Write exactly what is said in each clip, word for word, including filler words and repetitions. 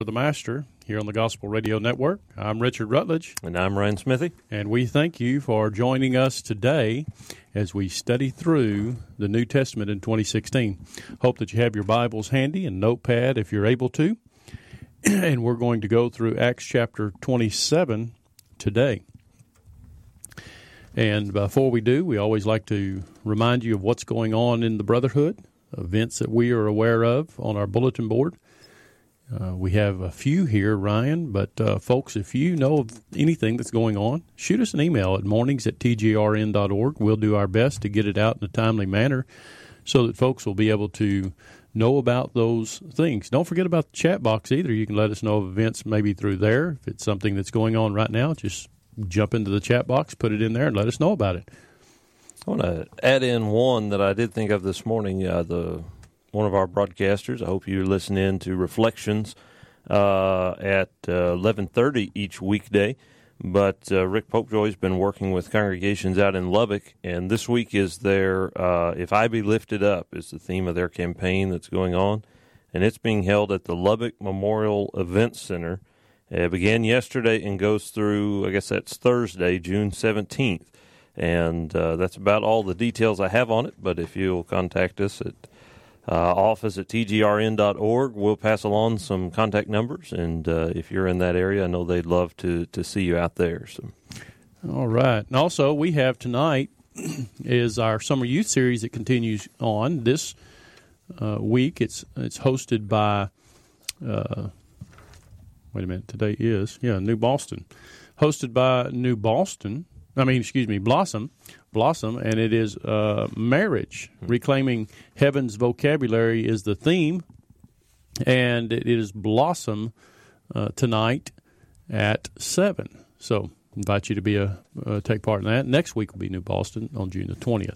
The Master here on the Gospel Radio Network. I'm Richard Rutledge. And I'm Ryan Smithy. And we thank you for joining us today as we study through the New Testament in twenty sixteen. Hope that you have your Bibles handy and notepad if you're able to. And we're going to go through Acts chapter twenty-seven today. And before we do, we always like to remind you of what's going on in the Brotherhood, events that we are aware of on our bulletin board. Uh, we have a few here, Ryan, but uh, folks, if you know of anything that's going on, shoot us an email at mornings at t g r n dot org. We'll do our best to get it out in a timely manner so that folks will be able to know about those things. Don't forget about the chat box either. You can let us know of events maybe through there. If it's something that's going on right now, just jump into the chat box, put it in there, and let us know about it. I want to add in one that I did think of this morning. Uh, the one of our broadcasters, I hope you listen in to Reflections uh, at uh, eleven thirty each weekday. But uh, Rick Popejoy's been working with congregations out in Lubbock, and this week is their uh, If I Be Lifted Up is the theme of their campaign that's going on, and it's being held at the Lubbock Memorial Event Center. It began yesterday and goes through, I guess that's Thursday, June seventeenth. And uh, that's about all the details I have on it, but if you'll contact us at uh, office at t g r n dot org, we'll pass along some contact numbers, and uh, if you're in that area, I know they'd love to, to see you out there. So, all right. And also, we have tonight is our Summer Youth Series that continues on. This uh, week, it's it's hosted by, uh, wait a minute, today is, yeah, New Boston. Hosted by New Boston. I mean, excuse me, Blossom, Blossom, and it is uh, marriage. Reclaiming Heaven's Vocabulary is the theme, and it is Blossom uh, tonight at seven. So, invite you to be a uh, take part in that. Next week will be New Boston on June the twentieth.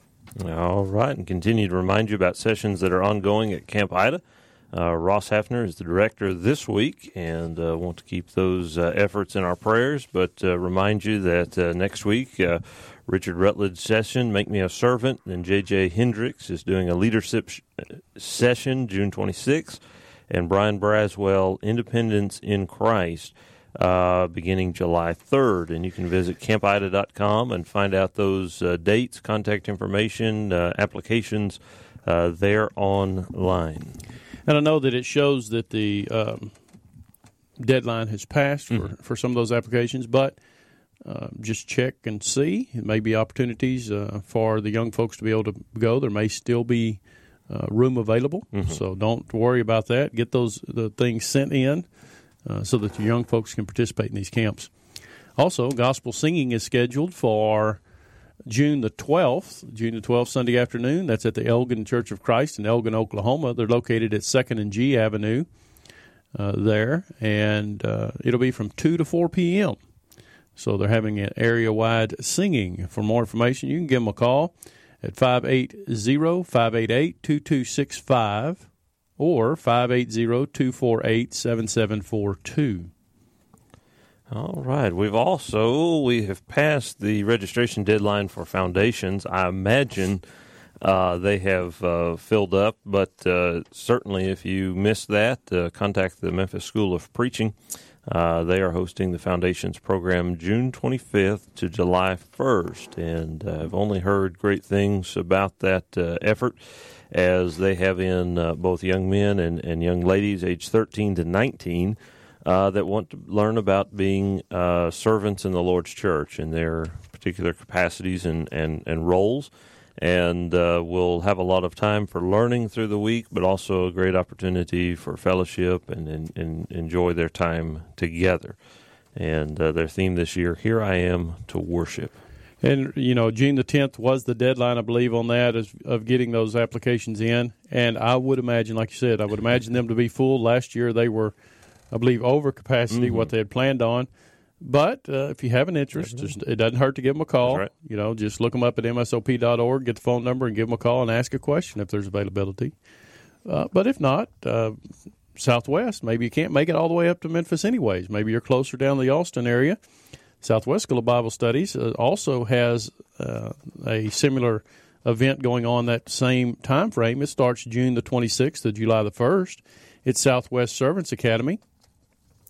All right, and continue to remind you about sessions that are ongoing at Camp Ida. Uh, Ross Hafner is the director this week, and uh, want to keep those uh, efforts in our prayers, but uh, remind you that uh, next week, uh, Richard Rutledge session, Make Me a Servant, and J J Hendricks is doing a leadership sh- session June twenty-sixth, and Brian Braswell, Independence in Christ, uh, beginning July third. And you can visit camp ida dot com and find out those uh, dates, contact information, uh, applications uh, there online. And I know that it shows that the um, deadline has passed for, mm-hmm. for some of those applications, but uh, just check and see. It may be opportunities uh, for the young folks to be able to go. There may still be uh, room available, mm-hmm. so don't worry about that. Get those the things sent in uh, so that the young folks can participate in these camps. Also, gospel singing is scheduled for June the twelfth, June the twelfth, Sunday afternoon. That's at the Elgin Church of Christ in Elgin, Oklahoma. They're located at second and G Avenue uh, there, and uh, it'll be from two to four p.m. So they're having an area-wide singing. For more information, you can give them a call at five eight zero, five eight eight, two two six five or five eight zero, two four eight, seven seven four two. All right. We've also, we have passed the registration deadline for foundations. I imagine uh, they have uh, filled up, but uh, certainly if you missed that, uh, contact the Memphis School of Preaching. Uh, they are hosting the Foundations program June twenty-fifth to July first, and uh, I've only heard great things about that uh, effort, as they have in uh, both young men and, and young ladies aged thirteen to nineteen Uh, that want to learn about being uh, servants in the Lord's church in their particular capacities and, and, and roles. And uh, we'll have a lot of time for learning through the week, but also a great opportunity for fellowship and, and, and enjoy their time together. And uh, their theme this year, Here I Am to Worship. And, you know, June the tenth was the deadline, I believe, on that of, of getting those applications in. And I would imagine, like you said, I would imagine them to be full. Last year they were, I believe, over capacity, mm-hmm. what they had planned on. But uh, if you have an interest, just, it doesn't hurt to give them a call. Right. You know, just look them up at M S O P dot org, get the phone number, and give them a call and ask a question if there's availability. Uh, but if not, uh, Southwest, maybe you can't make it all the way up to Memphis anyways. Maybe you're closer down the Austin area. Southwest School of Bible Studies uh, also has uh, a similar event going on that same time frame. It starts June the twenty-sixth to July the first. It's Southwest Servants Academy.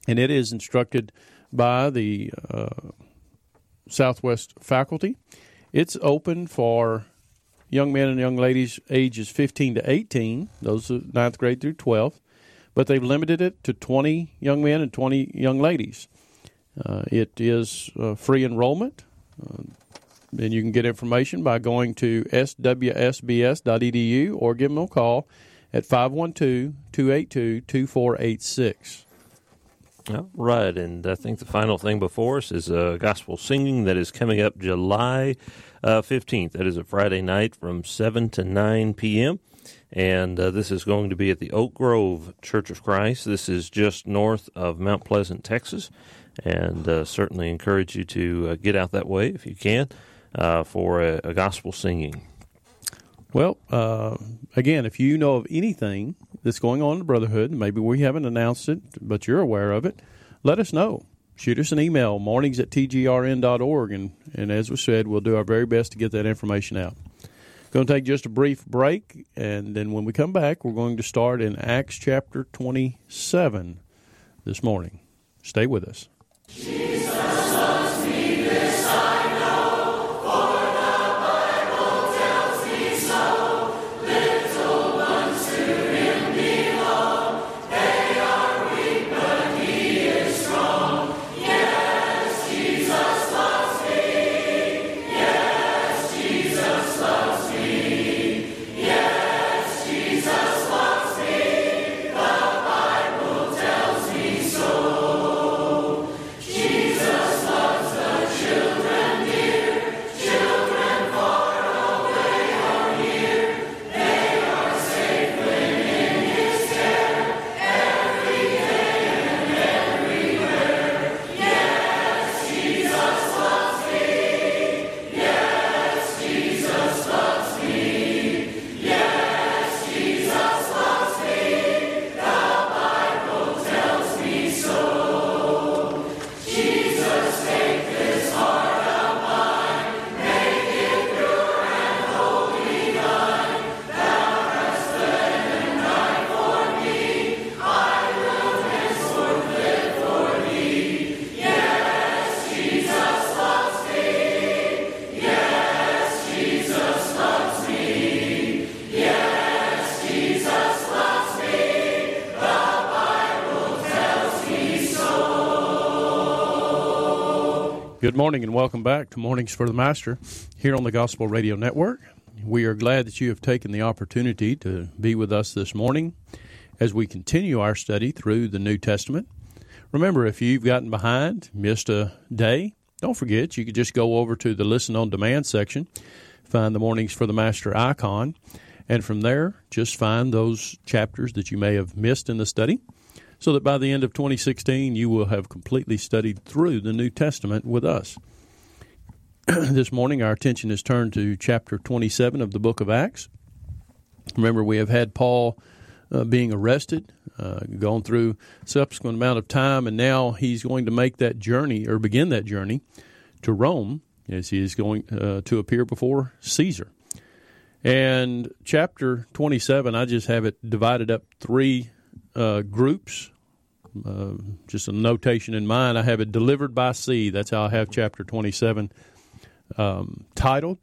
and it is instructed by the uh, Southwest faculty. It's open for young men and young ladies ages fifteen to eighteen, those are ninth grade through twelfth, but they've limited it to twenty young men and twenty young ladies. Uh, it is uh, free enrollment, uh, and you can get information by going to s w s b s dot e d u or give them a call at five one two, two eight two, two four eight six. All right, and I think the final thing before us is uh, gospel singing that is coming up July uh, fifteenth. That is a Friday night from seven to nine p.m., and uh, this is going to be at the Oak Grove Church of Christ. This is just north of Mount Pleasant, Texas, and uh, certainly encourage you to uh, get out that way if you can uh, for a, a gospel singing. Well, uh, again, if you know of anything that's going on in the Brotherhood, maybe we haven't announced it, but you're aware of it, let us know. Shoot us an email, mornings at t g r n dot org, and, and as we said, we'll do our very best to get that information out. Going to take just a brief break, and then when we come back, we're going to start in Acts chapter twenty-seven this morning. Stay with us. Jesus loves me, this I know, for the Bible tells me so. Little ones to him belong, they are weak, but he is strong. Yes, Jesus loves me. Yes, Jesus loves me. Yes, Jesus loves me. The Bible tells me so. Jesus loves the children dear, children far away or near. They are safe when in his care, every day and everywhere. Yes, Jesus loves me. Yes, Jesus loves me. Yes, Jesus loves me. The Bible tells me so. Jesus, take this heart of mine, make it pure and wholly thine. Thou hast bled and died for me, I will henceforth live for thee. Yes, Jesus loves me. Yes, Jesus loves me. Yes, Jesus loves me. The Bible tells me so. Good morning and welcome back to Mornings for the Master here on the Gospel Radio Network. We are glad that you have taken the opportunity to be with us this morning as we continue our study through the New Testament. Remember, if you've gotten behind, missed a day, don't forget you could just go over to the Listen on Demand section, find the Mornings for the Master icon, and from there just find those chapters that you may have missed in the study, so that by the end of twenty sixteen, you will have completely studied through the New Testament with us. This morning, our attention is turned to chapter twenty-seven of the book of Acts. Remember, we have had Paul uh, being arrested, uh, gone through a subsequent amount of time, and now he's going to make that journey, or begin that journey, to Rome, as he is going uh, to appear before Caesar. And chapter twenty-seven, I just have it divided up three uh, groups. Uh, just a notation in mind, I have it delivered by sea. That's how I have chapter twenty-seven um, titled.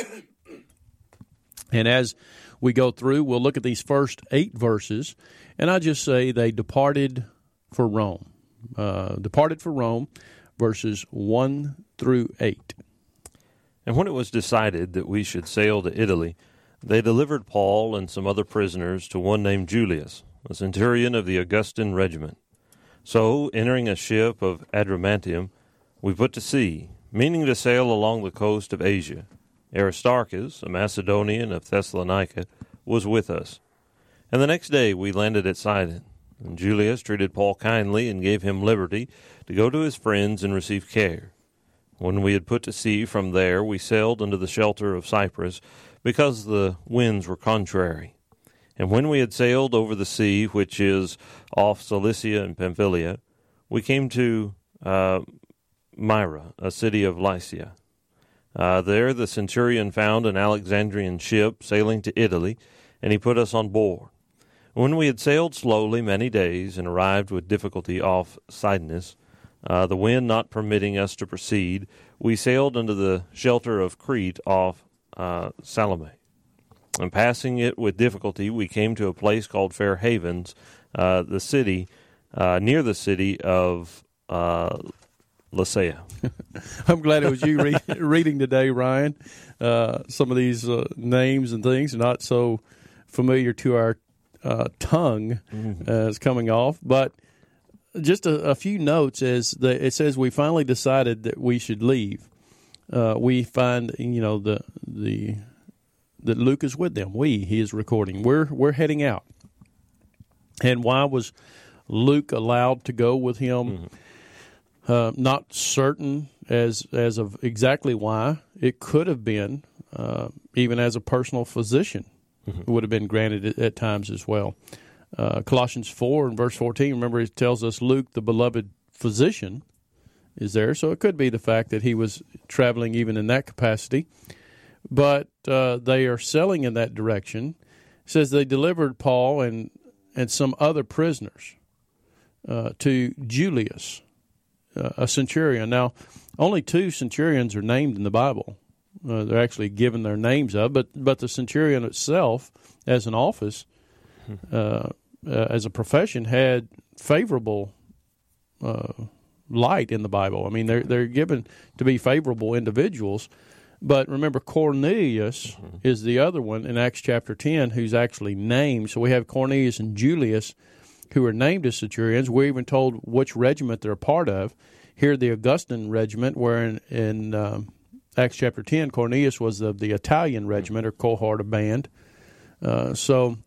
And as we go through, we'll look at these first eight verses, and I just say they departed for Rome. Uh, departed for Rome, verses one through eight. And when it was decided that we should sail to Italy, they delivered Paul and some other prisoners to one named Julius, a centurion of the Augustan regiment. So, entering a ship of Adramyttium, we put to sea, meaning to sail along the coast of Asia. Aristarchus, a Macedonian of Thessalonica, was with us. And the next day we landed at Sidon. And Julius treated Paul kindly and gave him liberty to go to his friends and receive care. When we had put to sea from there, we sailed into the shelter of Cyprus, because the winds were contrary. And when we had sailed over the sea, which is off Cilicia and Pamphylia, we came to uh, Myra, a city of Lycia. Uh, there the centurion found an Alexandrian ship sailing to Italy, and he put us on board. When we had sailed slowly many days and arrived with difficulty off Cydnus, uh, the wind not permitting us to proceed, we sailed under the shelter of Crete off uh, Salome. And passing it with difficulty, we came to a place called Fair Havens, uh, the city, uh, near the city of uh, Lasea. I'm glad it was you re- reading today, Ryan. Uh, some of these uh, names and things are not so familiar to our uh, tongue mm-hmm. uh, is coming off. But just a, a few notes as the, it says we finally decided that we should leave. Uh, we find, you know, the the that Luke is with them. We, he is recording. We're we're heading out. And why was Luke allowed to go with him? Mm-hmm. Uh, not certain as as of exactly why. It could have been uh, even as a personal physician mm-hmm. would have been granted at, at times as well. Uh, Colossians four and verse fourteen, remember it tells us Luke, the beloved physician, is there. So it could be the fact that he was traveling even in that capacity. But uh, they are selling in that direction. It says they delivered Paul and, and some other prisoners uh, to Julius, uh, a centurion. Now, only two centurions are named in the Bible. Uh, they're actually given their names of, but but the centurion itself, as an office, uh, uh, as a profession, had favorable uh, light in the Bible. I mean, they're they're given to be favorable individuals. But remember, Cornelius mm-hmm. is the other one in Acts chapter ten who's actually named. So we have Cornelius and Julius who are named as centurions. We're even told which regiment they're a part of. Here, the Augustan regiment, where in, in um, Acts chapter ten, Cornelius was of the Italian regiment or cohort of band. Uh, so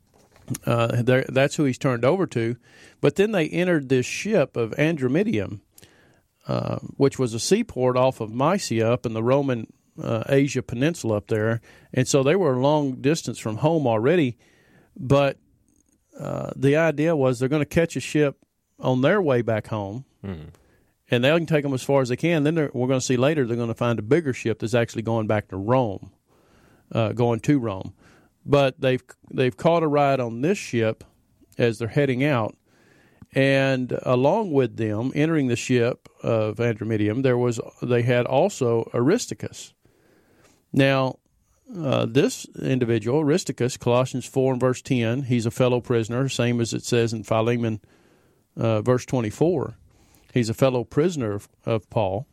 uh, that's who he's turned over to. But then they entered this ship of Andromedium, uh, which was a seaport off of Mysia up in the Roman uh, Asia Peninsula up there. And so they were a long distance from home already. But uh, the idea was they're going to catch a ship on their way back home. Mm-hmm. And they can take them as far as they can. Then we're going to see later they're going to find a bigger ship that's actually going back to Rome, uh, going to Rome. But they've they've caught a ride on this ship as they're heading out. And along with them, entering the ship of Andromedium, there was they had also Aristarchus. Now, uh, this individual, Aristarchus, Colossians four and verse ten, he's a fellow prisoner, same as it says in Philemon uh, verse twenty-four. He's a fellow prisoner of, of Paul,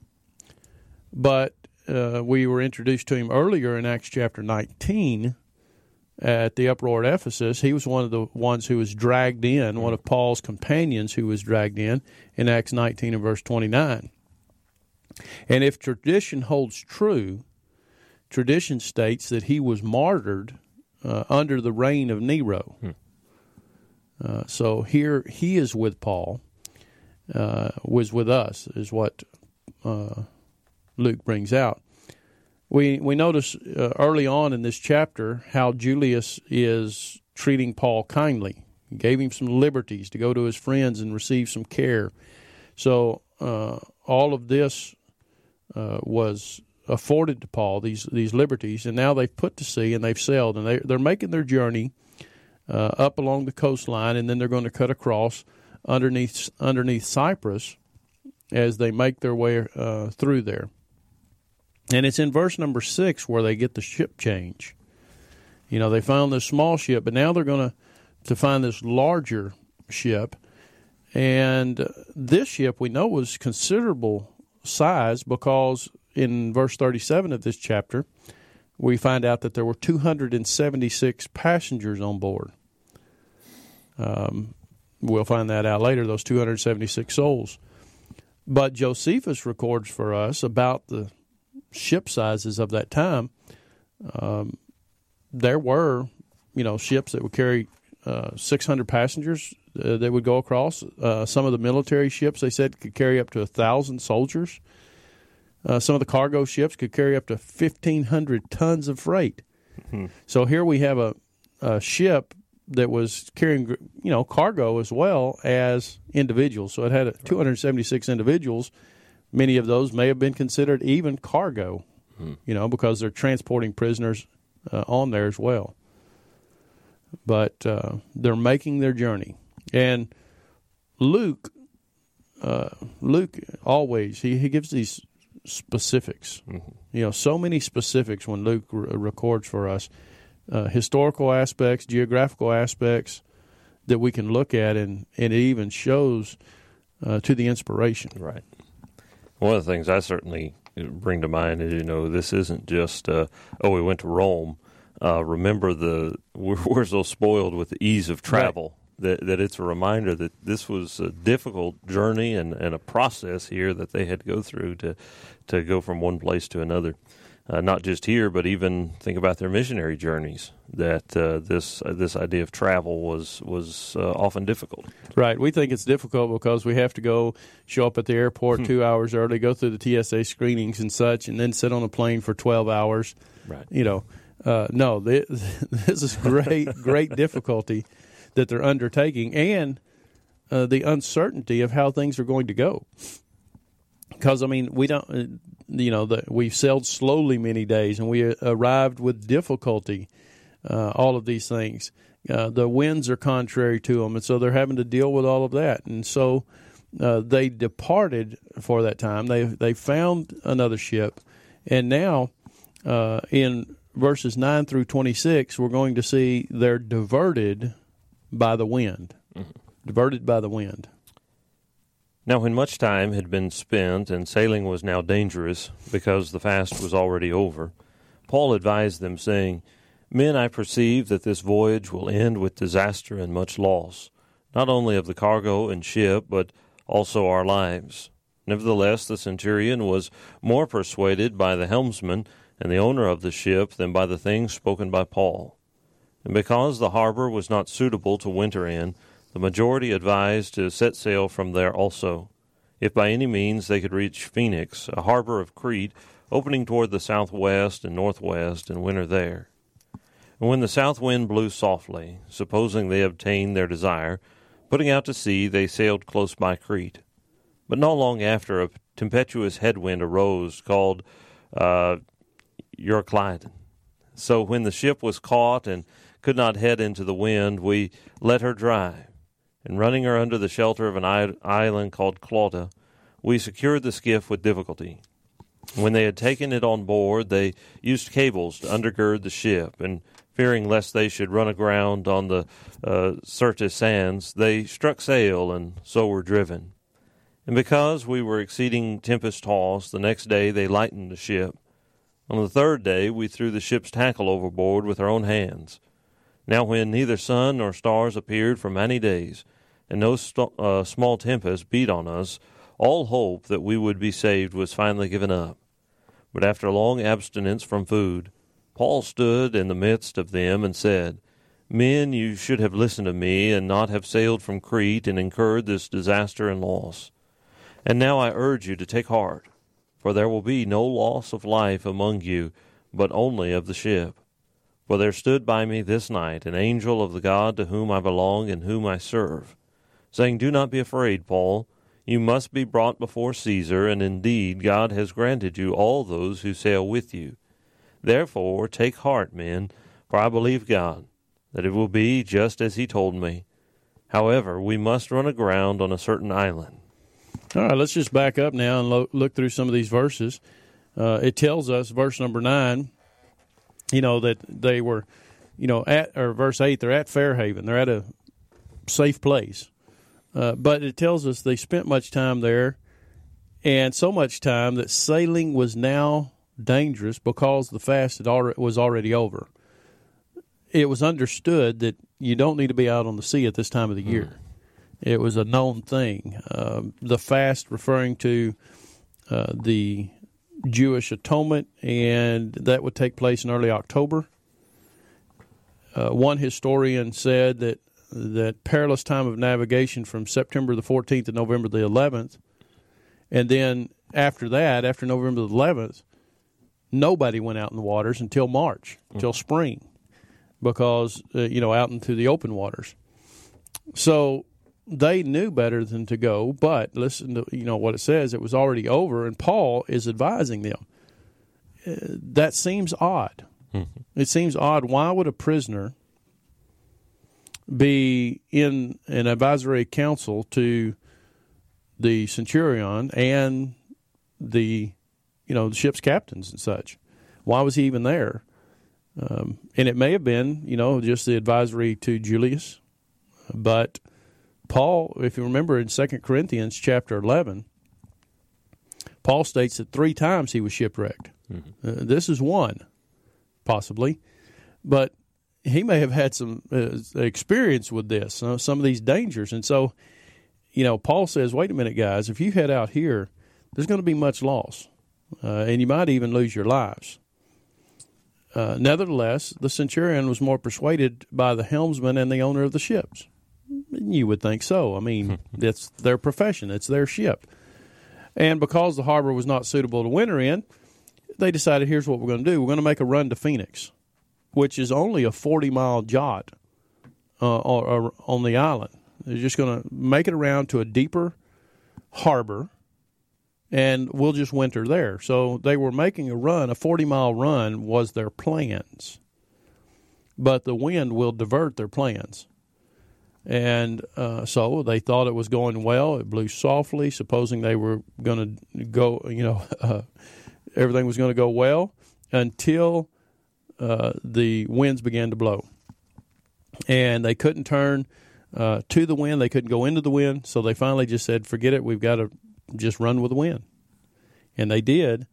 but uh, we were introduced to him earlier in Acts chapter nineteen at the uproar at Ephesus. He was one of the ones who was dragged in, one of Paul's companions who was dragged in, in Acts nineteen and verse twenty-nine. And if tradition holds true, tradition states that he was martyred uh, under the reign of Nero. Hmm. Uh, so here he is with Paul. Uh, was with us, is what uh, Luke brings out. We we notice uh, early on in this chapter how Julius is treating Paul kindly. He gave him some liberties to go to his friends and receive some care. So uh, all of this uh, was afforded to Paul, these these liberties, and now they've put to sea and they've sailed, and they, they're making their journey uh, up along the coastline, and then they're going to cut across underneath underneath Cyprus as they make their way uh, through there. And it's in verse number six where they get the ship change. You know, they found this small ship, but now they're going to to find this larger ship. And this ship we know was considerable size because in verse thirty-seven of this chapter, we find out that there were two hundred seventy-six passengers on board. Um We'll find that out later, those two hundred seventy-six souls. But Josephus records for us about the ship sizes of that time. Um, there were, you know, ships that would carry uh, six hundred passengers uh, that would go across. Uh, some of the military ships, they said, could carry up to one thousand soldiers. Uh, some of the cargo ships could carry up to fifteen hundred tons of freight. Mm-hmm. So here we have a, a ship that was carrying, you know, cargo as well as individuals. So it had two hundred seventy-six individuals. Many of those may have been considered even cargo, hmm. you know, because they're transporting prisoners uh, on there as well. but uh, they're making their journey. And Luke, uh, Luke always he, he gives these specifics. Mm-hmm. You know, so many specifics when Luke re- records for us, uh, historical aspects, geographical aspects that we can look at, and, and it even shows uh, to the inspiration. Right. One of the things I certainly bring to mind is, you know, this isn't just, uh, oh, we went to Rome. Uh, remember, the we're, we're so spoiled with the ease of travel right. that, that it's a reminder that this was a difficult journey and, and a process here that they had to go through to, to go from one place to another. Uh, not just here, but even think about their missionary journeys, that uh, this uh, this idea of travel was was uh, often difficult. Right. We think it's difficult because we have to go show up at the airport hmm. two hours early, go through the T S A screenings and such, and then sit on a plane for twelve hours. Right. You know, uh, no, this, this is great, great difficulty that they're undertaking, and uh, the uncertainty of how things are going to go. Because, I mean, we don't... You know, the, we've sailed slowly many days, and we arrived with difficulty, uh, all of these things. Uh, the winds are contrary to them, and so they're having to deal with all of that. And so uh, they departed for that time. They they found another ship, and now uh, in verses nine through twenty-six, we're going to see they're diverted by the wind. Mm-hmm. Diverted by the wind. Now when much time had been spent and sailing was now dangerous, because the fast was already over, Paul advised them, saying, Men, I perceive that this voyage will end with disaster and much loss, not only of the cargo and ship, but also our lives. Nevertheless, the centurion was more persuaded by the helmsman and the owner of the ship than by the things spoken by Paul. And because the harbor was not suitable to winter in, the majority advised to set sail from there also, if by any means they could reach Phoenix, a harbor of Crete, opening toward the southwest and northwest, and winter there. And when the south wind blew softly, supposing they obtained their desire, putting out to sea, they sailed close by Crete. But not long after, a tempestuous headwind arose, called uh, Euroclydon. So when the ship was caught and could not head into the wind, we let her drive. And running her under the shelter of an island called Clauda, we secured the skiff with difficulty. When they had taken it on board, they used cables to undergird the ship, and fearing lest they should run aground on the uh, Syrtis sands, they struck sail, and so were driven. And because we were exceeding tempest-tossed, the next day they lightened the ship. On the third day we threw the ship's tackle overboard with our own hands. Now when neither sun nor stars appeared for many days, and no st- uh, small tempest beat on us, all hope that we would be saved was finally given up. But after long abstinence from food, Paul stood in the midst of them and said, Men, you should have listened to me, and not have sailed from Crete and incurred this disaster and loss. And now I urge you to take heart, for there will be no loss of life among you, but only of the ship. For there stood by me this night an angel of the God to whom I belong and whom I serve, saying, Do not be afraid, Paul. You must be brought before Caesar, and indeed God has granted you all those who sail with you. Therefore take heart, men, for I believe God, that it will be just as he told me. However, we must run aground on a certain island. All right, let's just back up now and lo- look through some of these verses. Uh, it tells us, verse number nine, you know, that they were, you know, at, or verse eight, they're at Fairhaven. They're at a safe place. Uh, but it tells us they spent much time there, and so much time that sailing was now dangerous because the fast had already, was already over. It was understood that you don't need to be out on the sea at this time of the year. Mm. It was a known thing. Uh, the fast referring to uh, the Jewish atonement, and that would take place in early October. Uh, one historian said that that perilous time of navigation from September the fourteenth to November the eleventh, and then after that, after November the eleventh, nobody went out in the waters until March, mm. until spring, because, uh, you know, out into the open waters. So they knew better than to go, but listen to, you know, what it says. It was already over, and Paul is advising them. Uh, that seems odd. Mm-hmm. It seems odd. Why would a prisoner be in an advisory council to the centurion and the, you know, the ship's captains and such? Why was he even there? Um, and it may have been, you know, just the advisory to Julius. But Paul, if you remember in Second Corinthians chapter eleven, Paul states that three times he was shipwrecked. Mm-hmm. Uh, this is one, possibly. But he may have had some uh, experience with this, uh, some of these dangers. And so, you know, Paul says, wait a minute, guys, if you head out here, there's going to be much loss, uh, and you might even lose your lives. Uh, nevertheless, the centurion was more persuaded by the helmsman and the owner of the ships. You would think so. I mean, that's their profession. It's their ship. And because the harbor was not suitable to winter in, they decided, here's what we're going to do. We're going to make a run to Phoenix, which is only a forty-mile jaunt uh, or, or on the island. They're just going to make it around to a deeper harbor, and we'll just winter there. So they were making a run. A forty-mile run was their plans. But the wind will divert their plans. And uh, so they thought it was going well. It blew softly, supposing they were going to go, you know, uh, everything was going to go well until uh, the winds began to blow. And they couldn't turn uh, to the wind. They couldn't go into the wind. So they finally just said, forget it. We've got to just run with the wind. And they did.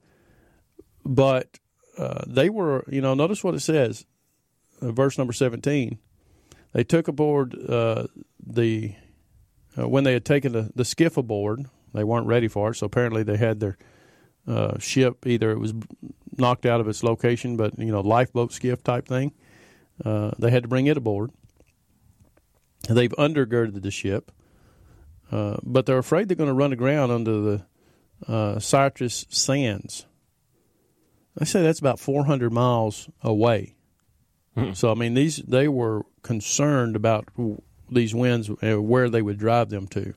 But uh, they were, you know, notice what it says, uh, verse number seventeen. They took aboard uh, the, uh, when they had taken the, the skiff aboard, they weren't ready for it. So apparently they had their uh, ship, either it was knocked out of its location, but, you know, lifeboat skiff type thing. Uh, they had to bring it aboard. They've undergirded the ship, uh, but they're afraid they're going to run aground under the uh, Cyprus sands. They say that's about four hundred miles away. Mm-hmm. So, I mean, these they were concerned about these winds, uh, where they would drive them to.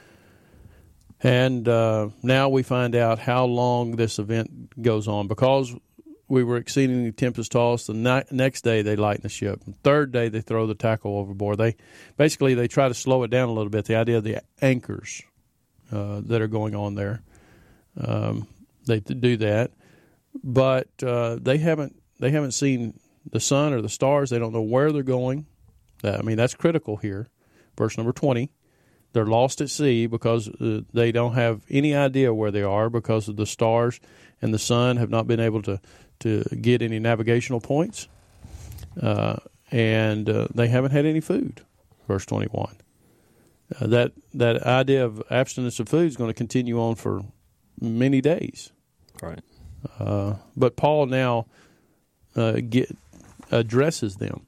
And uh, now we find out how long this event goes on. Because we were exceedingly tempest-tossed, the ni- next day they lighten the ship. The third day they throw the tackle overboard. They basically they try to slow it down a little bit, the idea of the anchors uh, that are going on there. Um, they do that. But uh, they haven't they haven't seen the sun or the stars. They don't know where they're going. I mean, that's critical here. Verse number twenty. They're lost at sea because uh, they don't have any idea where they are because of the stars and the sun have not been able to, to get any navigational points. Uh, and uh, they haven't had any food. Verse twenty-one. Uh, that, that idea of abstinence of food is going to continue on for many days. Right. Uh, but Paul now uh, get, addresses them.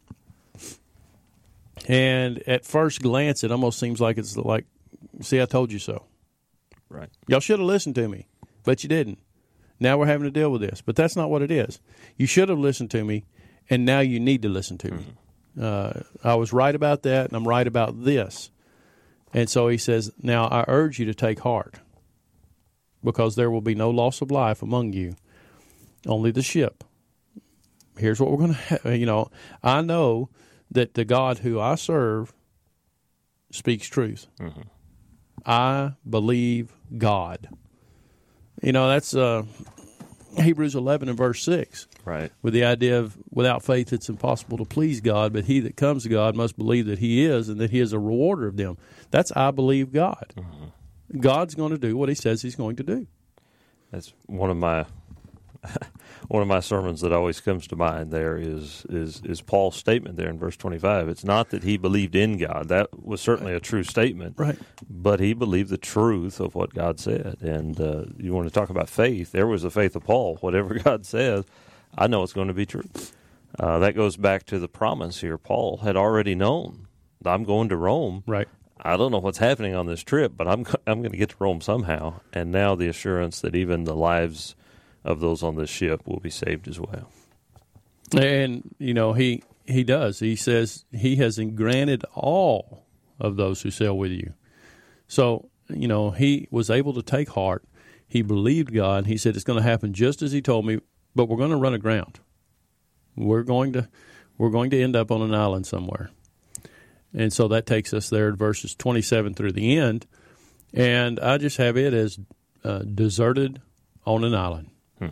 And at first glance, it almost seems like it's like, see, I told you so. Right. Y'all should have listened to me, but you didn't. Now we're having to deal with this. But that's not what it is. You should have listened to me, and now you need to listen to me. Mm-hmm. Uh, I was right about that, and I'm right about this. And so he says, now I urge you to take heart, because there will be no loss of life among you, only the ship. Here's what we're going to have. You know, I know that the God who I serve speaks truth. Mm-hmm. I believe God. You know, that's uh, Hebrews eleven and verse six. Right. With the idea of without faith it's impossible to please God, but he that comes to God must believe that he is and that he is a rewarder of them. That's I believe God. Mm-hmm. God's going to do what he says he's going to do. That's one of my one of my sermons that always comes to mind there is, is is Paul's statement there in verse twenty-five. It's not that he believed in God. That was certainly a true statement. Right. But he believed the truth of what God said. And uh, you want to talk about faith, there was the faith of Paul. Whatever God says, I know it's going to be true. Uh, that goes back to the promise here. Paul had already known, I'm going to Rome. Right. I don't know what's happening on this trip, but I'm I'm going to get to Rome somehow. And now the assurance that even the lives of those on this ship will be saved as well. And, you know, he he does. He says he has granted all of those who sail with you. So, you know, he was able to take heart. He believed God. He said it's going to happen just as he told me, but we're going to run aground. We're going to we're going to end up on an island somewhere. And so that takes us there to verses twenty-seven through the end. And I just have it as uh, deserted on an island. Hmm.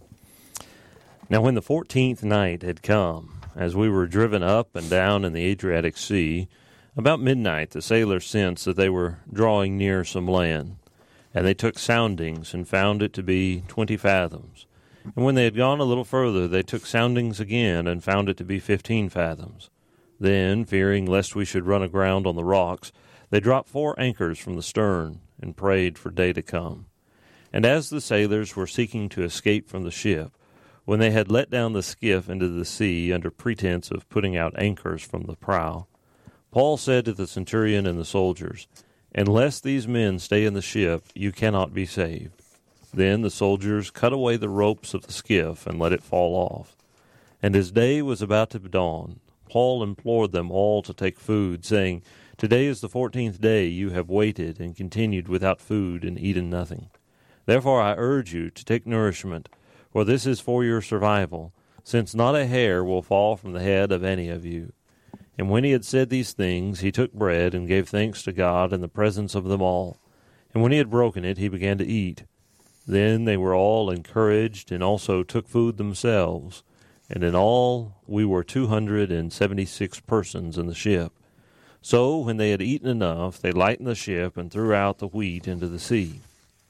Now when the fourteenth night had come, as we were driven up and down in the Adriatic Sea, about midnight the sailors sensed that they were drawing near some land. And they took soundings and found it to be twenty fathoms. And when they had gone a little further, they took soundings again and found it to be fifteen fathoms. Then, fearing lest we should run aground on the rocks, they dropped four anchors from the stern and prayed for day to come. And as the sailors were seeking to escape from the ship, when they had let down the skiff into the sea under pretense of putting out anchors from the prow, Paul said to the centurion and the soldiers, "Unless these men stay in the ship, you cannot be saved." Then the soldiers cut away the ropes of the skiff and let it fall off. And as day was about to dawn, Paul implored them all to take food, saying, "Today is the fourteenth day you have waited and continued without food and eaten nothing. Therefore I urge you to take nourishment, for this is for your survival, since not a hair will fall from the head of any of you." And when he had said these things, he took bread and gave thanks to God in the presence of them all. And when he had broken it, he began to eat. Then they were all encouraged and also took food themselves. And in all we were two hundred and seventy-six persons in the ship. So when they had eaten enough, they lightened the ship and threw out the wheat into the sea.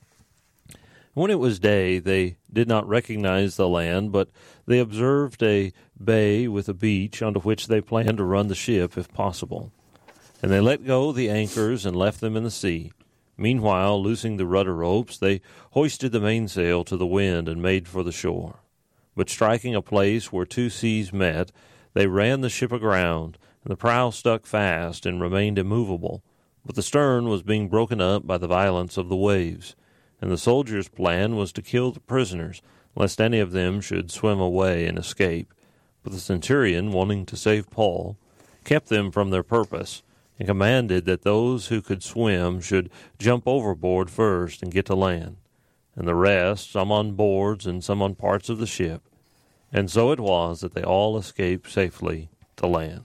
When it was day, they did not recognize the land, but they observed a bay with a beach onto which they planned to run the ship if possible. And they let go the anchors and left them in the sea. Meanwhile, loosing the rudder ropes, they hoisted the mainsail to the wind and made for the shore. But striking a place where two seas met, they ran the ship aground, and the prow stuck fast and remained immovable. But the stern was being broken up by the violence of the waves. And the soldiers' plan was to kill the prisoners, lest any of them should swim away and escape. But the centurion, wanting to save Paul, kept them from their purpose, and commanded that those who could swim should jump overboard first and get to land, and the rest, some on boards and some on parts of the ship. And so it was that they all escaped safely to land.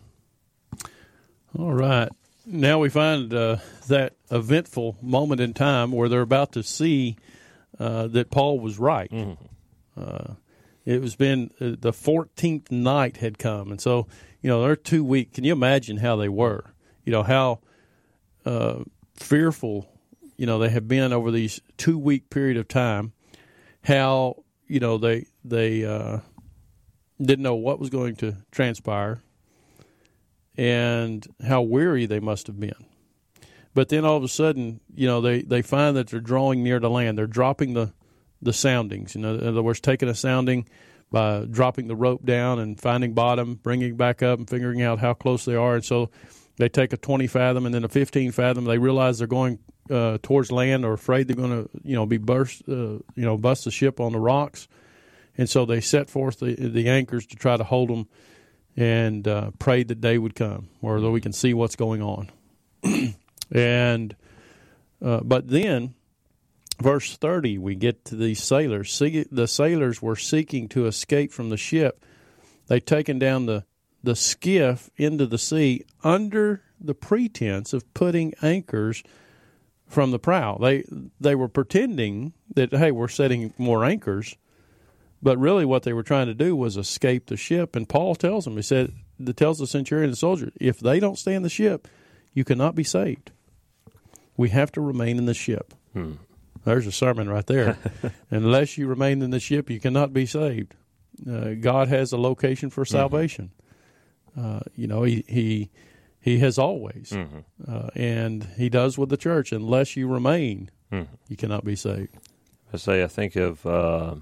All right. Now we find uh, that eventful moment in time where they're about to see uh, that Paul was right. Mm-hmm. Uh, it was been uh, the fourteenth night had come, and so you know they're two weeks. Can you imagine how they were? You know how uh, fearful you know they have been over these two week period of time. How you know they they uh, didn't know what was going to transpire. And how weary they must have been. But then all of a sudden, you know, they, they find that they're drawing near to land. They're dropping the, the soundings. You know, in other words, taking a sounding by dropping the rope down and finding bottom, bringing it back up and figuring out how close they are. And so they take a twenty fathom and then a fifteen fathom. They realize they're going uh, towards land or afraid they're going to, you know, be burst, uh, you know, bust the ship on the rocks. And so they set forth the, the anchors to try to hold them and uh, prayed that day would come, where we can see what's going on. and uh, But then, verse thirty, we get to these sailors. See, the sailors were seeking to escape from the ship. They'd taken down the, the skiff into the sea under the pretense of putting anchors from the prow. They they were pretending that, hey, we're setting more anchors. But really what they were trying to do was escape the ship. And Paul tells them, he said, tells the centurion and the soldier, if they don't stay in the ship, you cannot be saved. We have to remain in the ship. Hmm. There's a sermon right there. Unless you remain in the ship, you cannot be saved. Uh, God has a location for salvation. Mm-hmm. Uh, you know, he, he, he has always. Mm-hmm. Uh, and he does with the church. Unless you remain, mm-hmm. you cannot be saved. I say, I think of... Uh...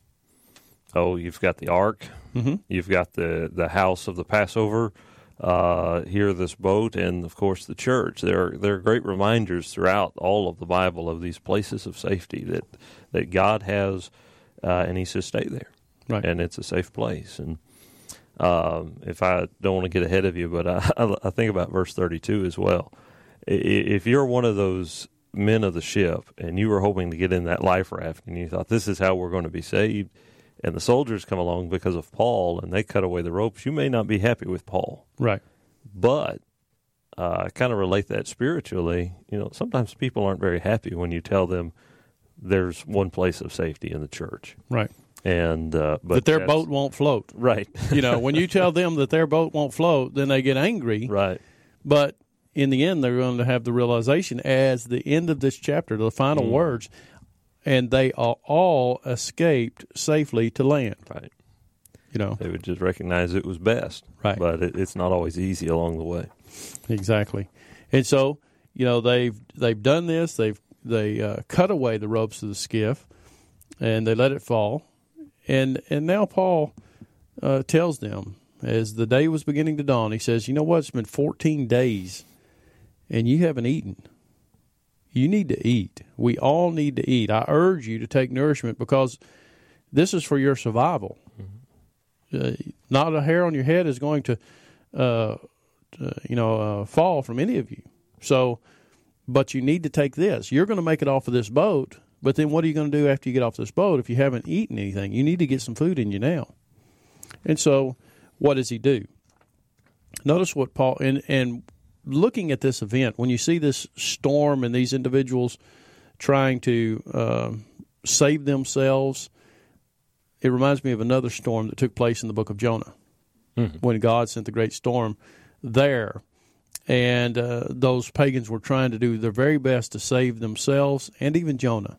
Oh, you've got the ark, mm-hmm. you've got the, the house of the Passover, uh, here this boat, and, of course, the church. There are, there are great reminders throughout all of the Bible of these places of safety that, that God has, uh, and he says stay there. Right. And it's a safe place. And um, if I don't want to get ahead of you, but I, I think about verse thirty-two as well. If you're one of those men of the ship and you were hoping to get in that life raft and you thought this is how we're going to be saved, and the soldiers come along because of Paul, and they cut away the ropes, you may not be happy with Paul. Right. But uh, kind of relate that spiritually. You know, sometimes people aren't very happy when you tell them there's one place of safety in the church. Right. And uh, but that their that's- boat won't float. Right. You know, when you tell them that their boat won't float, then they get angry. Right. But in the end, they're going to have the realization as the end of this chapter, the final Mm. words, and they are all escaped safely to land. Right. You know, They would just recognize it was best. Right. But it, it's not always easy along the way. exactly. And so, you know, they've they've done this. They've they uh, cut away the ropes of the skiff, and they let it fall. And and now Paul uh, tells them, as the day was beginning to dawn, he says, you know what, it's been fourteen days, and you haven't eaten. You need to eat. We all need to eat. I urge you to take nourishment because this is for your survival. Mm-hmm. Uh, not a hair on your head is going to, uh, to you know, uh, fall from any of you. So, but you need to take this. You're going to make it off of this boat. But then what are you going to do after you get off this boat if you haven't eaten anything? You need to get some food in you now. And so what does he do? Notice what Paul, and, and looking at this event, when you see this storm and these individuals trying to uh, save themselves, it reminds me of another storm that took place in the book of Jonah, mm-hmm. when God sent the great storm there. And uh, those pagans were trying to do their very best to save themselves and even Jonah.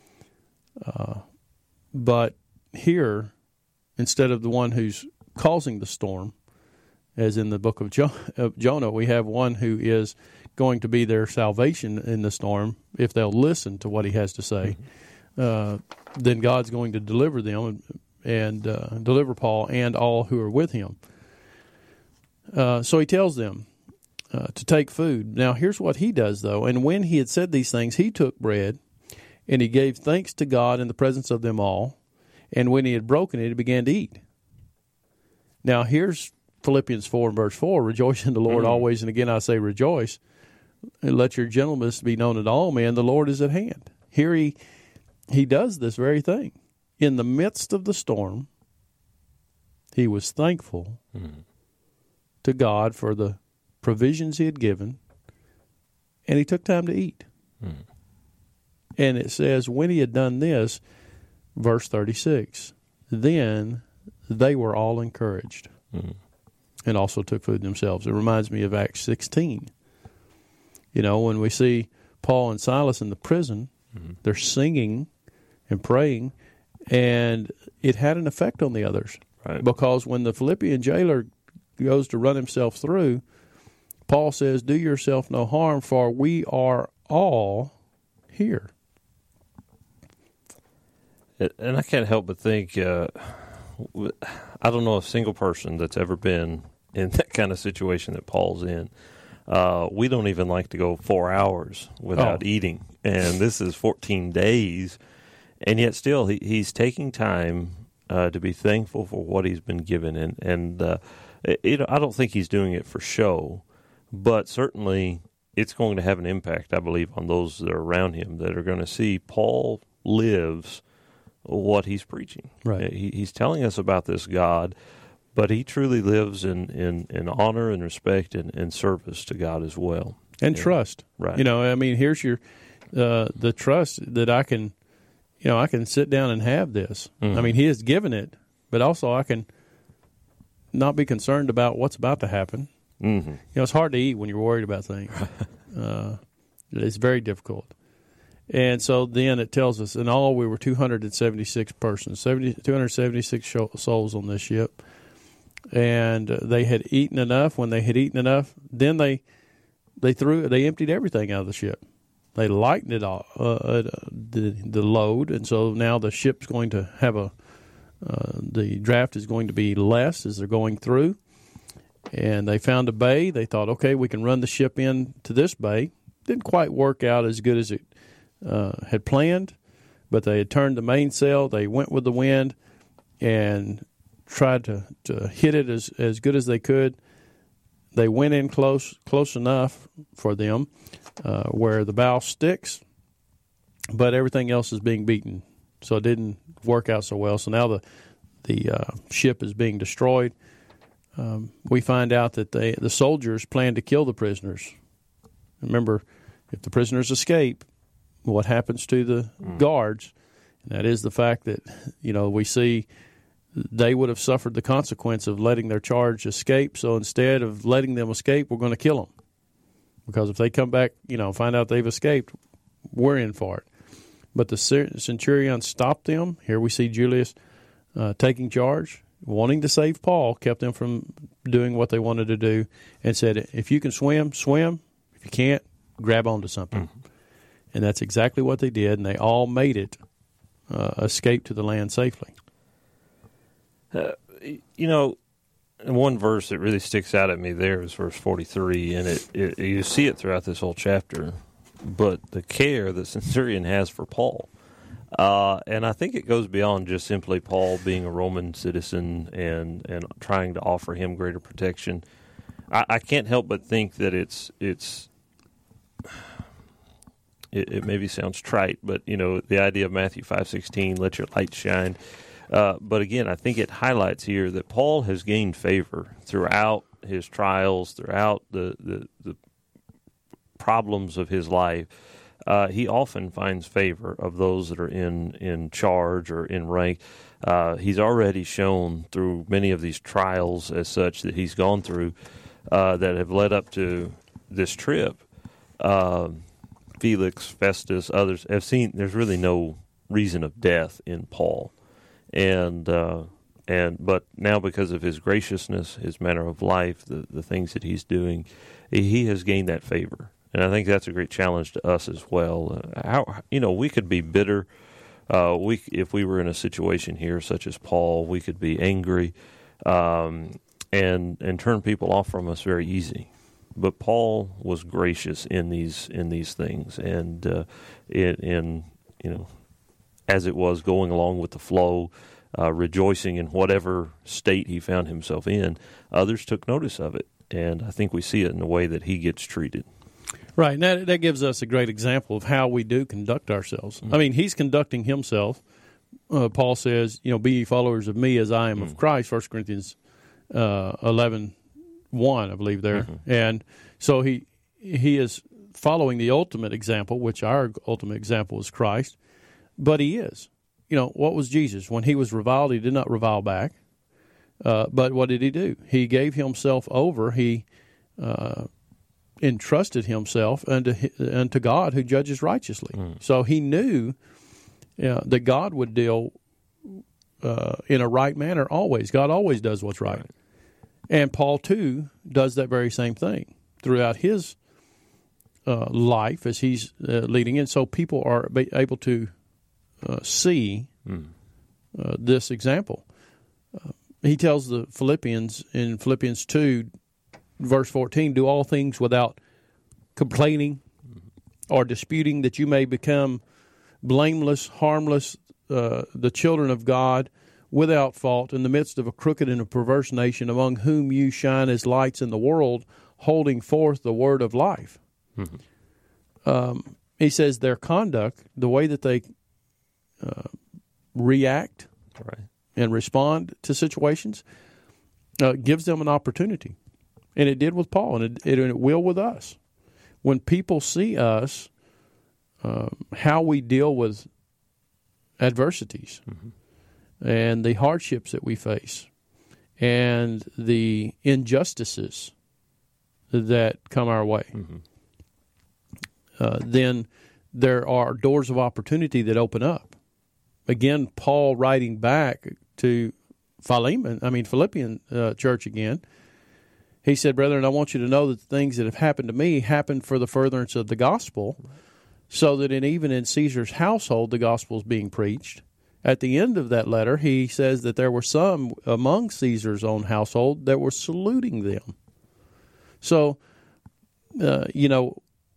Uh, but here, instead of the one who's causing the storm, as in the book of, jo- of Jonah, we have one who is going to be their salvation in the storm if they'll listen to what he has to say. Mm-hmm. Uh, then God's going to deliver them and, and uh, deliver Paul and all who are with him. Uh, so he tells them uh, to take food. Now, here's what he does, though. And when he had said these things, he took bread, and he gave thanks to God in the presence of them all. And when he had broken it, he began to eat. Now, here's Philippians four and verse four. Rejoice in the Lord mm-hmm. always, and again I say rejoice. And let your gentleness be known to all men. The Lord is at hand. Here he, he does this very thing. In the midst of the storm, he was thankful mm-hmm. to God for the provisions he had given, and he took time to eat. Mm-hmm. And it says, when he had done this, verse thirty-six, then they were all encouraged mm-hmm. and also took food themselves. It reminds me of Acts sixteen. You know, when we see Paul and Silas in the prison, mm-hmm. they're singing and praying, and it had an effect on the others. Right. Because when the Philippian jailer goes to run himself through, Paul says, do yourself no harm, for we are all here. And I can't help but think, uh, I don't know a single person that's ever been in that kind of situation that Paul's in. Uh, we don't even like to go four hours without oh. eating. And this is fourteen days. And yet still, he, he's taking time uh, to be thankful for what he's been given. And, and uh, it, I don't think he's doing it for show, but certainly it's going to have an impact, I believe, on those that are around him that are going to see Paul lives what he's preaching. Right. He, he's telling us about this God, but he truly lives in, in, in honor and respect and, and service to God as well. And yeah. trust. Right. You know, I mean, here's your, uh, the trust that I can, you know, I can sit down and have this. Mm-hmm. I mean, he has given it, but also I can not be concerned about what's about to happen. Mm-hmm. You know, it's hard to eat when you're worried about things. uh, it's very difficult. And so then it tells us, in all, we were two hundred seventy-six persons, seventy, two hundred seventy-six souls on this ship. And they had eaten enough. When they had eaten enough, then they they threw, they emptied everything out of the ship. They lightened it all, uh, the the load, and so now the ship's going to have a, uh, the draft is going to be less as they're going through. And they found a bay. They thought, okay, we can run the ship in to this bay. Didn't quite work out as good as it Uh, had planned, but they had turned the mainsail. They went with the wind and tried to, to hit it as, as good as they could. They went in close close enough for them uh, where the bow sticks, but everything else is being beaten, so it didn't work out so well. So now the the uh, ship is being destroyed. um, we find out that they, the soldiers planned to kill the prisoners. Remember, if the prisoners escape, what happens to the mm. guards? And that is the fact that, you know, we see they would have suffered the consequence of letting their charge escape. So instead of letting them escape, we're going to kill them. Because if they come back, you know, find out they've escaped, we're in for it. But the centurion stopped them. Here we see Julius uh, taking charge, wanting to save Paul, kept them from doing what they wanted to do, and said, if you can swim, swim. If you can't, grab onto something. Mm-hmm. And that's exactly what they did, and they all made it, uh, escape to the land safely. Uh, you know, one verse that really sticks out at me there is verse forty-three, and it, it you see it throughout this whole chapter, but the care the centurion has for Paul. Uh, and I think it goes beyond just simply Paul being a Roman citizen and, and trying to offer him greater protection. I, I can't help but think that it's it's it, it maybe sounds trite, but you know, the idea of Matthew five sixteen, let your light shine. Uh, but again, I think it highlights here that Paul has gained favor throughout his trials, throughout the, the, the problems of his life. Uh, he often finds favor of those that are in, in charge or in rank. Uh, he's already shown through many of these trials as such that he's gone through uh, that have led up to this trip. Uh, Felix, Festus, others have seen there's really no reason of death in Paul. And uh, and but now because of his graciousness, his manner of life, the, the things that he's doing, he has gained that favor. And I think that's a great challenge to us as well. Uh, how you know we could be bitter. Uh, we if we were in a situation here such as Paul, we could be angry um, and and turn people off from us very easy. But Paul was gracious in these in these things, and uh, in, in you know. as it was going along with the flow, uh, rejoicing in whatever state he found himself in, others took notice of it. And I think we see it in the way that he gets treated. Right, and that, that gives us a great example of how we do conduct ourselves. Mm-hmm. I mean, he's conducting himself. Uh, Paul says, you know, be ye followers of me as I am mm-hmm. of Christ, First Corinthians uh, eleven one, I believe there. Mm-hmm. And so he he is following the ultimate example, which our ultimate example is Christ. But he is. You know, what was Jesus? When he was reviled, he did not revile back. Uh, but what did he do? He gave himself over. He uh, entrusted himself unto, unto God who judges righteously. Mm. So he knew uh, that God would deal uh, in a right manner always. God always does what's right. right. And Paul, too, does that very same thing throughout his uh, life as he's uh, leading it. So people are able to Uh, see mm. uh, this example. Uh, he tells the Philippians in Philippians two, verse fourteen, do all things without complaining mm. or disputing, that you may become blameless, harmless, uh, the children of God, without fault, in the midst of a crooked and a perverse nation, among whom you shine as lights in the world, holding forth the word of life. Mm-hmm. Um, he says their conduct, the way that they Uh, react right. and respond to situations, uh, gives them an opportunity. And it did with Paul, and it, it, and it will with us. When people see us, um, how we deal with adversities mm-hmm. and the hardships that we face and the injustices that come our way, mm-hmm. uh, then there are doors of opportunity that open up. Again, Paul writing back to Philemon, I mean Philippian uh, church again, he said, brethren, I want you to know that the things that have happened to me happened for the furtherance of the gospel, so that in, even in Caesar's household the gospel is being preached. At the end of that letter, he says that there were some among Caesar's own household that were saluting them. So, uh, you know,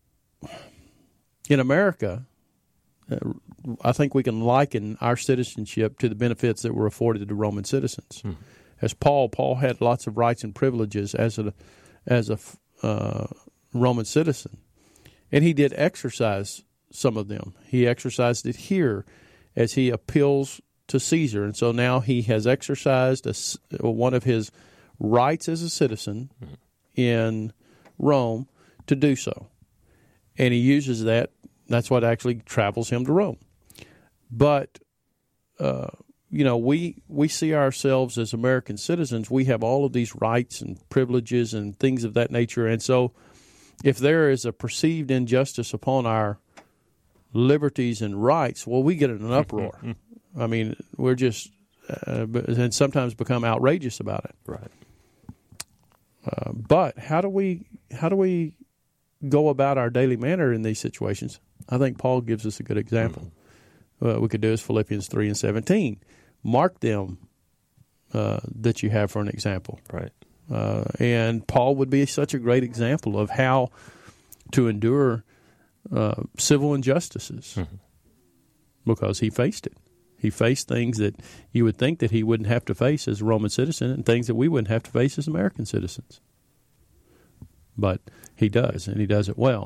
in America, uh, I think we can liken our citizenship to the benefits that were afforded to Roman citizens. Hmm. As Paul, Paul had lots of rights and privileges as a as a uh, Roman citizen, and he did exercise some of them. He exercised it here as he appeals to Caesar, and so now he has exercised a, one of his rights as a citizen mm-hmm. in Rome to do so. And he uses that. That's what actually travels him to Rome. But, uh, you know, we we see ourselves as American citizens. We have all of these rights and privileges and things of that nature. And so if there is a perceived injustice upon our liberties and rights, well, we get in an uproar. I mean, we're just, uh, and sometimes become outrageous about it. Right. Uh, but how do we how do we go about our daily manner in these situations? I think Paul gives us a good example. Mm-hmm. What we could do is Philippians three and seventeen. Mark them uh, that you have for an example. Right. Uh, and Paul would be such a great example of how to endure uh, civil injustices mm-hmm. because he faced it. He faced things that you would think that he wouldn't have to face as a Roman citizen and things that we wouldn't have to face as American citizens. But he does, and he does it well.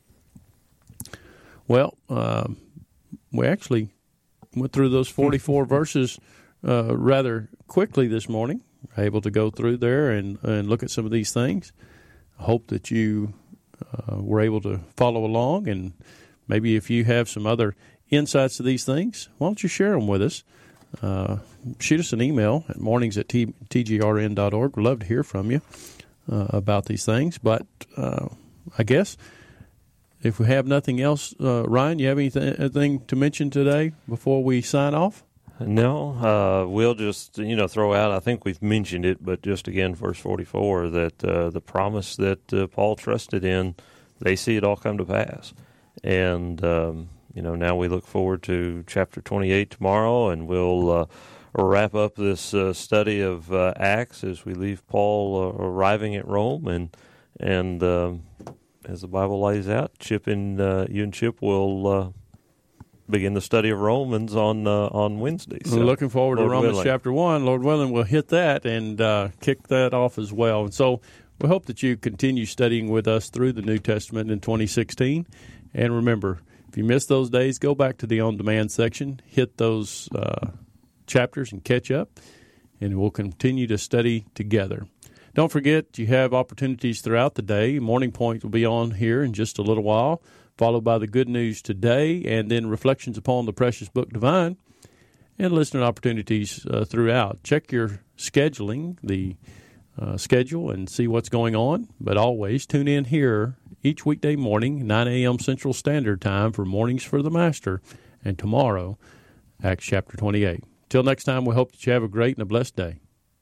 Well, um, we actually went through those forty-four verses uh, rather quickly this morning. Able to go through there and, and look at some of these things. I hope that you uh, were able to follow along, and maybe if you have some other insights to these things, why don't you share them with us? Uh, shoot us an email at mornings at t g r n dot org. We'd love to hear from you uh, about these things. But uh, I guess if we have nothing else, uh, Ryan, you have anything, anything to mention today before we sign off? No, uh, we'll just, you know, throw out, I think we've mentioned it, but just again, verse forty-four, that uh, the promise that uh, Paul trusted in, they see it all come to pass. And, um, you know, now we look forward to chapter twenty-eight tomorrow, and we'll uh, wrap up this uh, study of uh, Acts as we leave Paul uh, arriving at Rome. And, and um, as the Bible lays out, Chip and, uh, you and Chip will Uh, begin the study of Romans on uh, on Wednesday. So, looking forward Lord to Romans willing. chapter one. Lord willing, we'll hit that and uh, kick that off as well. And so we hope that you continue studying with us through the New Testament in twenty sixteen. And remember, if you miss those days, go back to the on-demand section, hit those uh, chapters and catch up, and we'll continue to study together. Don't forget, you have opportunities throughout the day. Morning Point will be on here in just a little while, followed by the Good News Today, and then Reflections upon the Precious Book Divine, and listening opportunities uh, throughout. Check your scheduling, the uh, schedule, and see what's going on. But always tune in here each weekday morning, nine a.m. Central Standard Time for Mornings for the Master, and tomorrow, Acts chapter twenty-eight. Till next time, we hope that you have a great and a blessed day.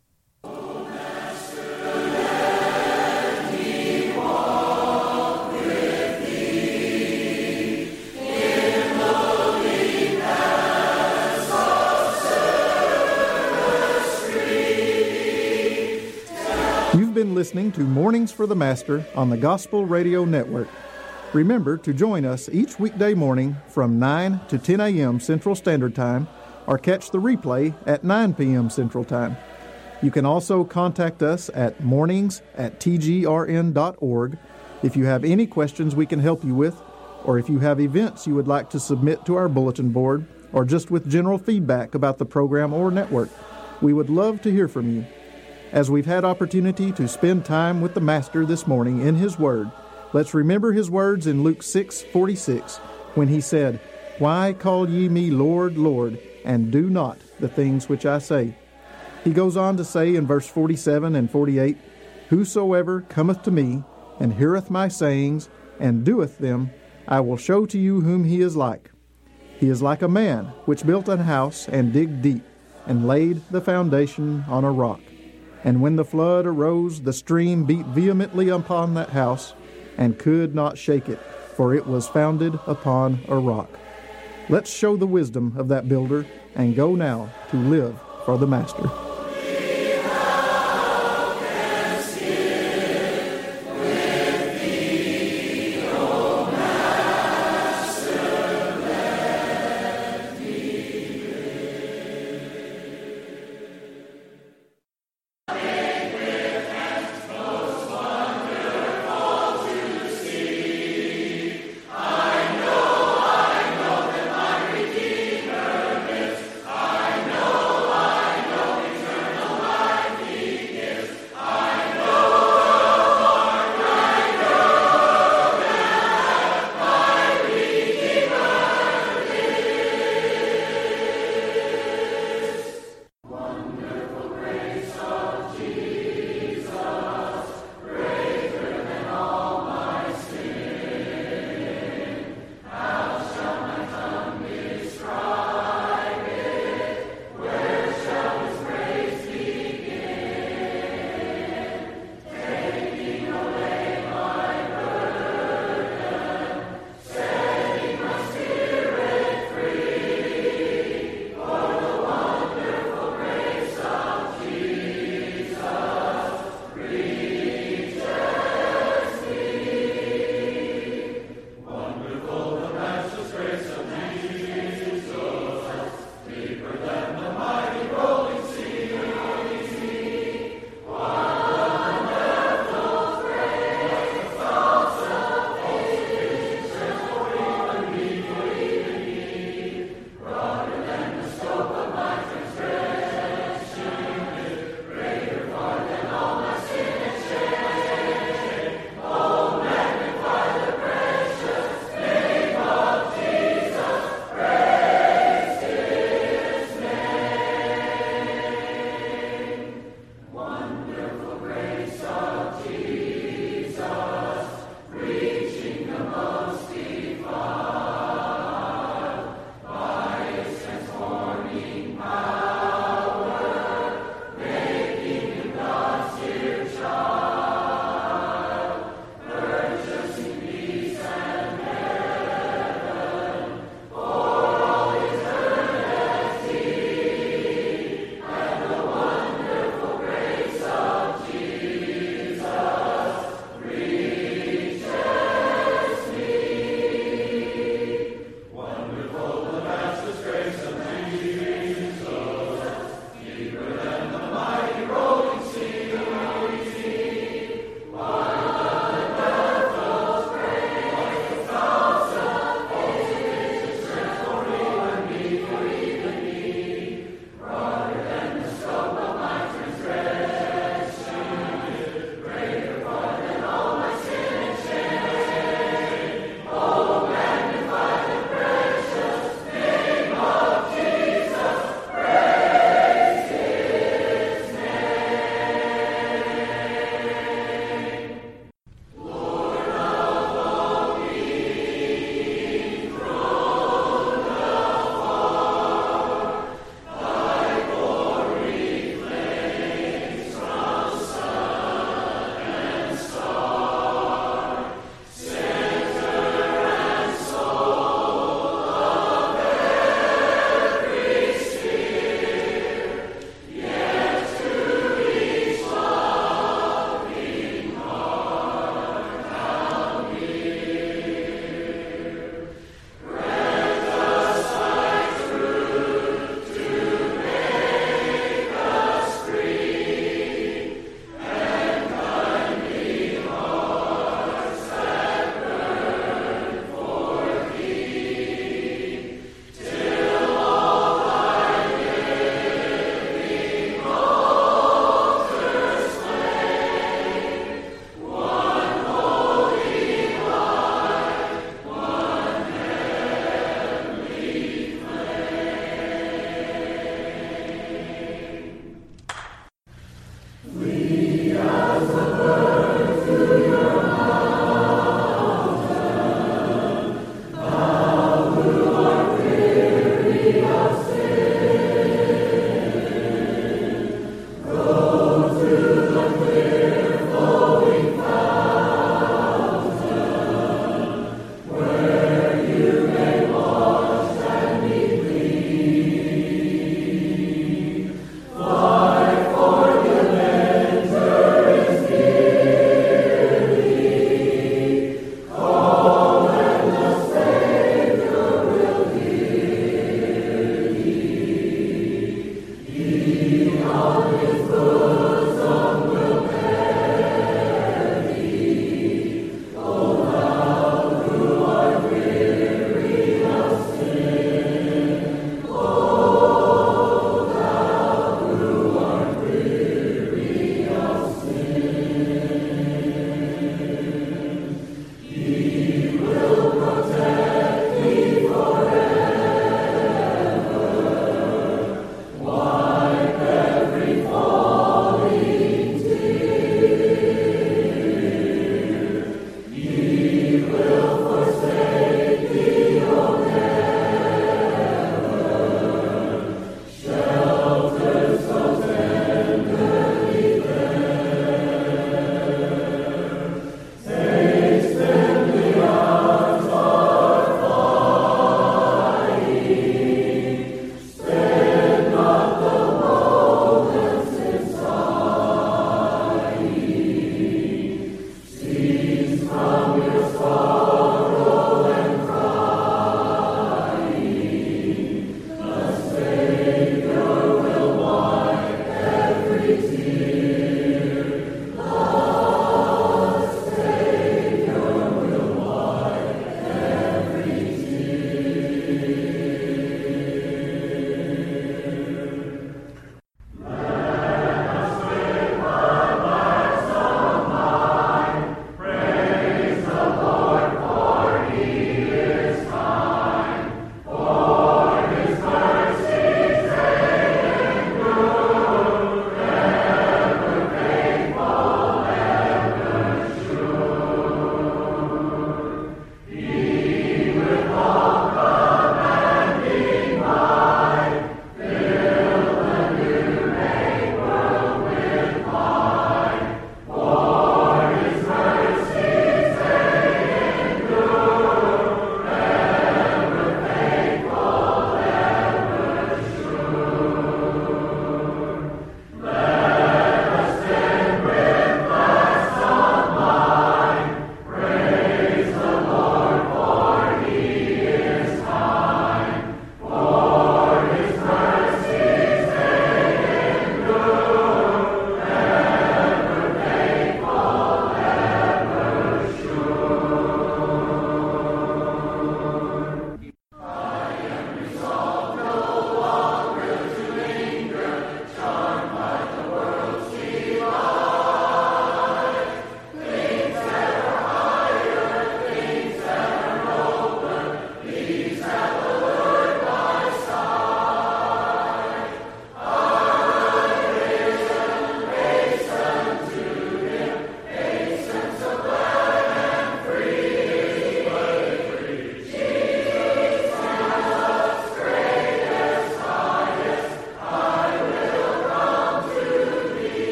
You've been listening to Mornings for the Master on the Gospel Radio Network. Remember to join us each weekday morning from nine to ten a.m. Central Standard Time, or catch the replay at nine p.m. Central Time. You can also contact us at mornings at t g r n dot org if you have any questions we can help you with, or if you have events you would like to submit to our bulletin board, or just with general feedback about the program or network. We would love to hear from you. As we've had opportunity to spend time with the Master this morning in His Word, let's remember His words in Luke six forty-six, when He said, "Why call ye me Lord, Lord, and do not the things which I say?" He goes on to say in verse forty-seven and forty-eight, "Whosoever cometh to me, and heareth my sayings, and doeth them, I will show to you whom he is like. He is like a man which built an house, and digged deep, and laid the foundation on a rock. And when the flood arose, the stream beat vehemently upon that house, and could not shake it, for it was founded upon a rock." Let's show the wisdom of that builder, and go now to live for the Master.